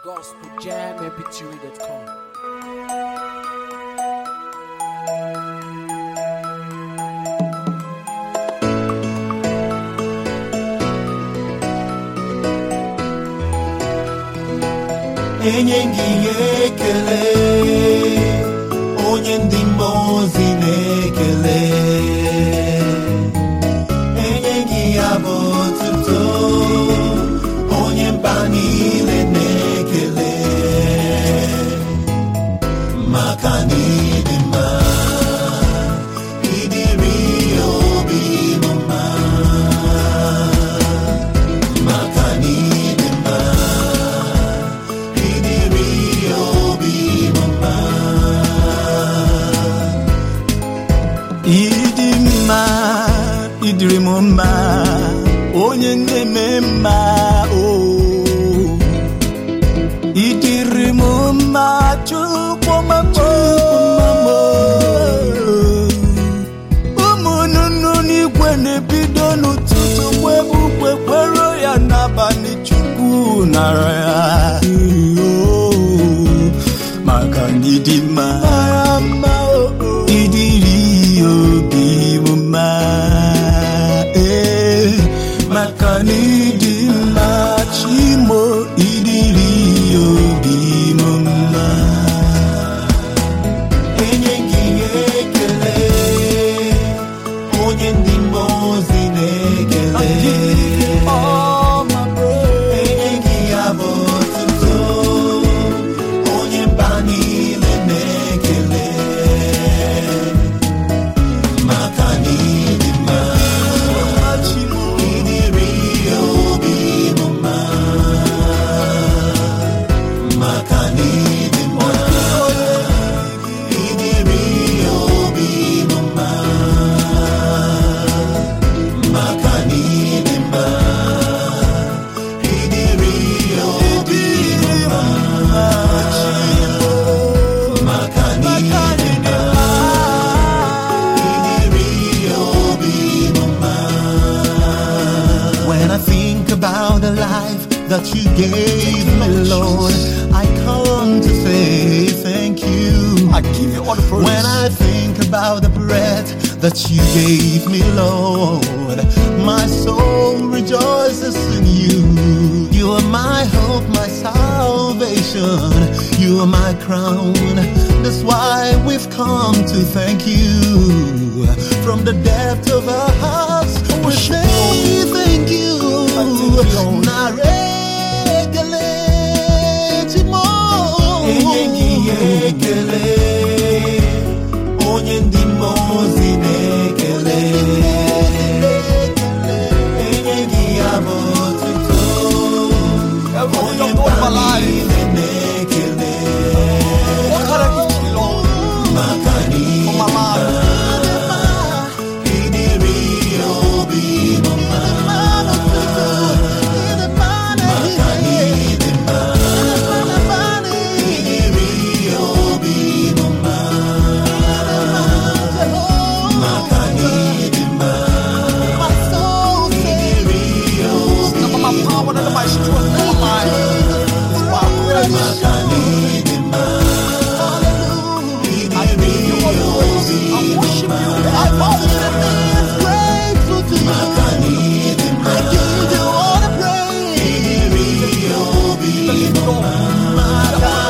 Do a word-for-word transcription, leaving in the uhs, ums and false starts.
gospel jam m p three dot com. Enye gị ekele, onye ndị mmụọ ozi na-ekele. Enye gị abụ otuto, onye mba niile na-ekele. Maka na ịdị mma, ịdịrị obi m mma. Maka na ịdị mma, ịdị mma, ịdịrị m mma, onye na-eme mma. O ịdịrị m mma, Chukwu mama, ụmụ nnụnụ n'igwe na-ebido n'ụtụtụ gbebukwe kwere ya n'abalị. Chukwu nara ya maka na ịdị mma, ịdịrị obi m mma. Ee, maka na ịdị mma, Chimo, ịdịrị obi m mma. Enye gị ekele, onye ndị mmụọ ozi na-ekele. Enye gị abụ otuto, onye mba niile na-ekele. Maka na ịdị mma, ịdịrị obi m mma. Maka na ịdị mma, ịdịrị obi m mma. Maka na ịdị mma, ịdịrị obi m mma. Maka na ịdị mma, when I think about the life that you gave me, Lord, I come to say thank you. I give you all the praise. When I think about the breath that you gave me, Lord, my soul rejoices in you. You are my hope, my salvation. You are my crown. That's why we've come to thank you. From the depth of our hearts, we say thank you. Naregele Chimo, enye gị ekele, onye ndị mmụọ ozi na-ekele. Enye gị abụ otuto, onye mba niile na-ekele. Maka na ịdị mma, ịdịrị obi m mma. Maka na ịdị mma, ịdịrị obi m mma. Maka na ịdị mma, ịdịrị obi m mma. Maka na ịdị mma, I give you all the praise.